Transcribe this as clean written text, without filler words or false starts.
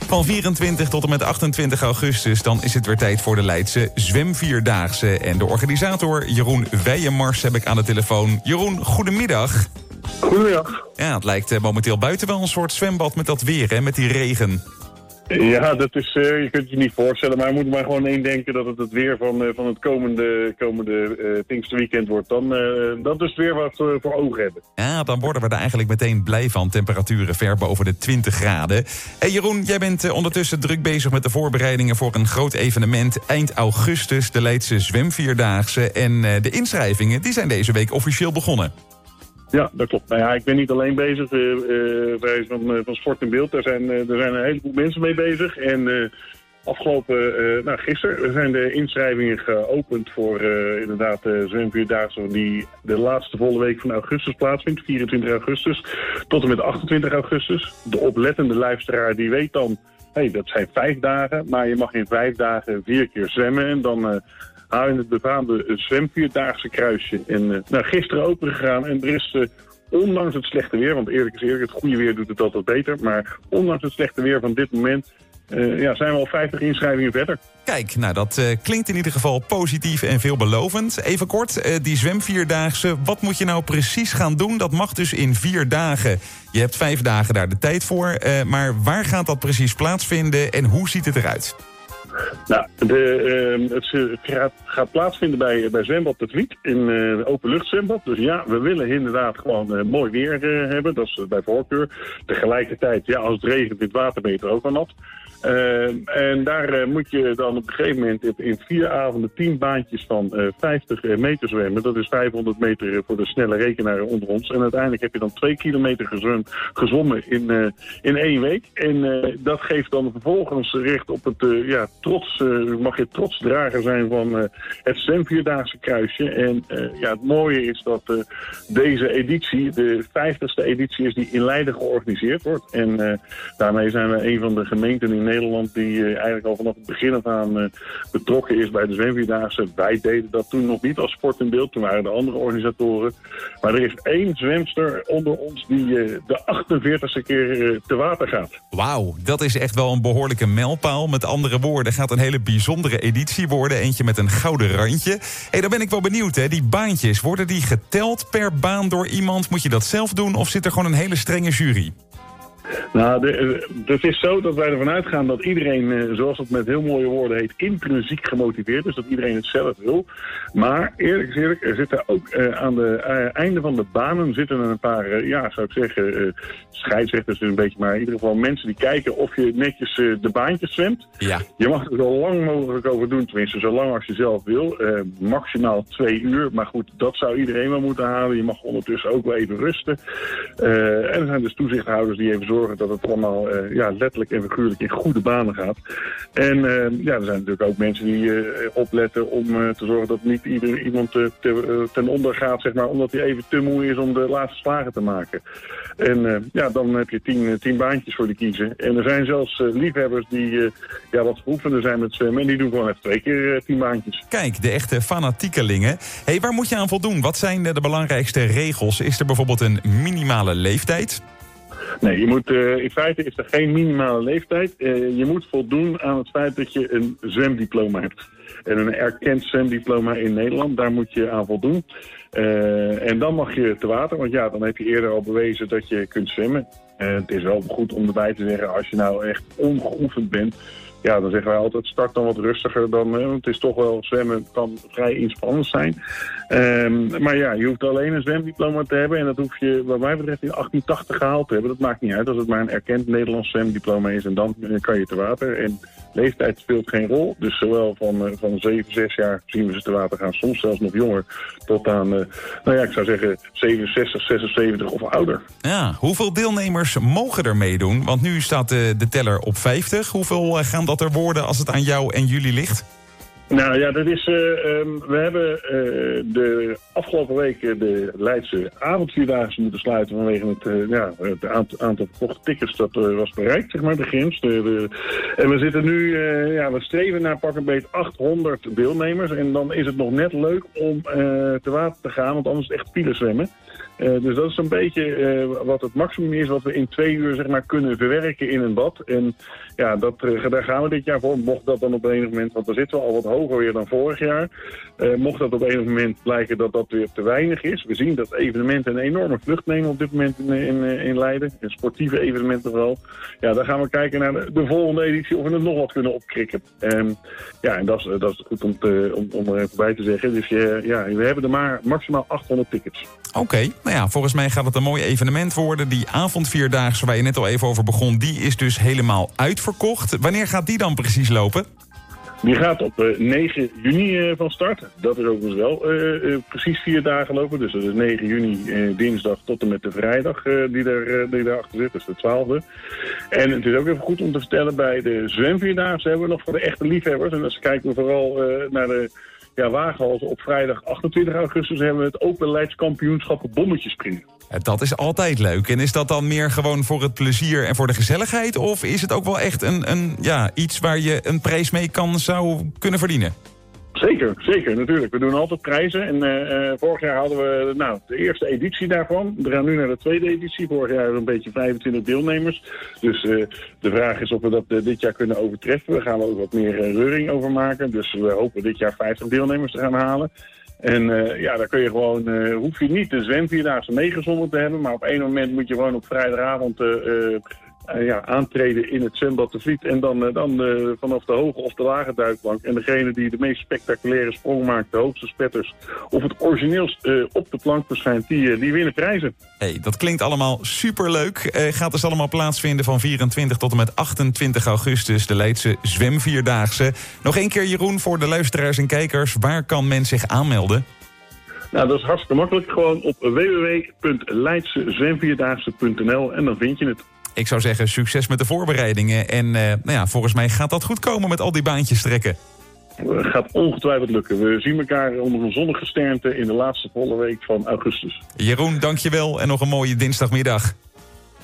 Van 24 tot en met 28 augustus, dan is het weer tijd voor de Leidse Zwemvierdaagse. En de organisator Jeroen Wijemars heb ik aan de telefoon. Jeroen, goedemiddag. Goedemiddag. Ja, het lijkt momenteel buiten wel een soort zwembad met dat weer, hè, met die regen. Ja, dat is, je kunt het je niet voorstellen, maar je moet maar gewoon één denken dat het weer van het komende Pinksterweekend wordt. Dat is het weer wat we voor ogen hebben. Ja, dan worden we er eigenlijk meteen blij van. Temperaturen ver boven de 20 graden. Hey Jeroen, jij bent ondertussen druk bezig met de voorbereidingen voor een groot evenement eind augustus, de Leidse Zwemvierdaagse. En de inschrijvingen die zijn deze week officieel begonnen. Ja, dat klopt. Nou ja, ik ben niet alleen bezig. Wij van Sport en Beeld, er zijn een heleboel mensen mee bezig. En gisteren zijn de inschrijvingen geopend voor inderdaad de Zwemvierdaagse die de laatste volle week van augustus plaatsvindt. 24 augustus tot en met 28 augustus. De oplettende luisteraar die weet dan, dat zijn 5 dagen. Maar je mag in 5 dagen 4 keer zwemmen. En dan haal je het befaamde Zwemvierdaagse kruisje. En gisteren open gegaan en er is ondanks het slechte weer, want eerlijk is eerlijk, het goede weer doet het altijd beter. Maar ondanks het slechte weer van dit moment zijn we al 50 inschrijvingen verder. Kijk, nou dat klinkt in ieder geval positief en veelbelovend. Even kort, die Zwemvierdaagse, wat moet je nou precies gaan doen? Dat mag dus in 4 dagen. Je hebt 5 dagen daar de tijd voor. Maar waar gaat dat precies plaatsvinden en hoe ziet het eruit? Nou, het gaat plaatsvinden bij Zwembad de Vliet, in openluchtzwembad. Dus ja, we willen inderdaad gewoon mooi weer hebben, dat is bij voorkeur. Tegelijkertijd, ja, als het regent in het water ben je er ook al nat. En daar moet je dan op een gegeven moment in 4 avonden 10 baantjes van 50 meter zwemmen. Dat is 500 meter voor de snelle rekenaren onder ons. En uiteindelijk heb je dan 2 kilometer gezwommen in 1 week. En dat geeft dan vervolgens recht op het mag je trotsdrager zijn van het Zwemvierdaagse kruisje. En het mooie is dat deze editie, de 50ste editie is die in Leiden georganiseerd wordt. En daarmee zijn we een van de gemeenten in Nederland die eigenlijk al vanaf het begin af aan betrokken is bij de Zwemvierdaagse. Wij deden dat toen nog niet als Sport en Beeld, toen waren de andere organisatoren. Maar er is 1 zwemster onder ons die de 48ste keer te water gaat. Wauw, dat is echt wel een behoorlijke mijlpaal. Met andere woorden, gaat een hele bijzondere editie worden. Eentje met een gouden randje. Hey, daar ben ik wel benieuwd, hè. Die baantjes, worden die geteld per baan door iemand? Moet je dat zelf doen of zit er gewoon een hele strenge jury? Nou, het is zo dat wij ervan uitgaan dat iedereen, zoals het met heel mooie woorden heet, intrinsiek gemotiveerd is. Dat iedereen het zelf wil. Maar eerlijk is eerlijk, er zitten ook aan de einde van de banen zitten er een paar, zou ik zeggen, scheidsrechters een beetje, maar in ieder geval mensen die kijken of je netjes de baantjes zwemt. Ja. Je mag er zo lang mogelijk over doen, tenminste zo lang als je zelf wil. Maximaal 2 uur, maar goed, dat zou iedereen wel moeten halen. Je mag ondertussen ook wel even rusten. En er zijn dus toezichthouders die even zorgen dat het allemaal letterlijk en figuurlijk in goede banen gaat. En er zijn natuurlijk ook mensen die opletten om te zorgen dat niet iemand ten onder gaat, zeg maar, omdat hij even te moe is om de laatste slagen te maken. En dan heb je 10 baantjes voor te kiezen. En er zijn zelfs liefhebbers die wat geoefender zijn met zwemmen en die doen gewoon even 2 keer 10 baantjes. Kijk, de echte fanatiekelingen. Hey, waar moet je aan voldoen? Wat zijn de belangrijkste regels? Is er bijvoorbeeld een minimale leeftijd? Nee, je moet, in feite is er geen minimale leeftijd. Je moet voldoen aan het feit dat je een zwemdiploma hebt. En een erkend zwemdiploma in Nederland, daar moet je aan voldoen. En dan mag je te water, want dan heb je eerder al bewezen dat je kunt zwemmen. Het is wel goed om erbij te zeggen, als je nou echt ongeoefend bent, dan zeggen wij altijd, start dan wat rustiger dan, het is toch wel, zwemmen kan vrij inspannend zijn. Maar je hoeft alleen een zwemdiploma te hebben en dat hoef je, wat mij betreft, in 1880 gehaald te hebben. Dat maakt niet uit als het maar een erkend Nederlands zwemdiploma is en dan kan je te water. En leeftijd speelt geen rol, dus zowel van 7, 6 jaar zien we ze te water gaan, soms zelfs nog jonger, tot aan, ik zou zeggen 67, 76 of ouder. Ja, hoeveel deelnemers mogen er meedoen? Want nu staat de teller op 50. Hoeveel gaan dat er worden als het aan jou en jullie ligt? Nou ja, dat is, we hebben de afgelopen week de Leidse avondvierdaagse moeten sluiten vanwege het aantal verkochte tickets dat was bereikt, zeg maar, de grens. En we zitten nu, we streven naar pak een beetje 800 deelnemers. En dan is het nog net leuk om te water te gaan, want anders is het echt pilenzwemmen. Dus dat is een beetje wat het maximum is wat we in 2 uur zeg maar, kunnen verwerken in een bad. En ja, daar gaan we dit jaar voor. Mocht dat dan op een moment, want dan zitten we al wat hoger weer dan vorig jaar. Mocht dat op een moment blijken dat dat weer te weinig is. We zien dat evenementen een enorme vlucht nemen op dit moment in Leiden. En sportieve evenementen vooral. Ja, dan gaan we kijken naar de volgende editie of we het nog wat kunnen opkrikken. Ja, en dat is goed om er even bij te zeggen. Dus we hebben er maar maximaal 800 tickets. Oké, nou ja, volgens mij gaat het een mooi evenement worden. Die avondvierdaagse waar je net al even over begon, die is dus helemaal uitverkocht. Wanneer gaat die dan precies lopen? Die gaat op 9 juni van start. Dat is ook dus wel precies 4 dagen lopen. Dus dat is 9 juni dinsdag tot en met de vrijdag die daarachter zit. Dus de 12e. En het is ook even goed om te vertellen, bij de zwemvierdaagse hebben we nog voor de echte liefhebbers. En dan kijken we vooral naar de wagenhalzen. Op vrijdag 28 augustus hebben we het Open Leids Kampioenschap bommetjes springen. Dat is altijd leuk. En is dat dan meer gewoon voor het plezier en voor de gezelligheid? Of is het ook wel echt iets waar je een prijs mee zou kunnen verdienen? Zeker, natuurlijk. We doen altijd prijzen. En vorig jaar hadden we de eerste editie daarvan. We gaan nu naar de tweede editie. Vorig jaar een beetje 25 deelnemers. Dus de vraag is of we dat dit jaar kunnen overtreffen. Daar gaan we ook wat meer reuring over maken. Dus we hopen dit jaar 50 deelnemers te gaan halen. En daar kun je gewoon, hoef je niet de zwemvierdaagse meegezonden te hebben. Maar op één moment moet je gewoon op vrijdagavond aantreden in het zwembad de Vliet. En dan vanaf de hoge of de lage duikplank. En degene die de meest spectaculaire sprong maakt, de hoogste spetters, of het origineelst op de plank verschijnt, die winnen prijzen. Hey, dat klinkt allemaal superleuk. Gaat dus allemaal plaatsvinden van 24 tot en met 28 augustus, de Leidse zwemvierdaagse. Nog één keer, Jeroen, voor de luisteraars en kijkers, waar kan men zich aanmelden? Nou, dat is hartstikke makkelijk. Gewoon op www.leidsezwemvierdaagse.nl en dan vind je het. Ik zou zeggen, succes met de voorbereidingen. En volgens mij gaat dat goed komen met al die baantjes trekken. Het gaat ongetwijfeld lukken. We zien elkaar onder een zonnige gesternte in de laatste volle week van augustus. Jeroen, dankjewel en nog een mooie dinsdagmiddag.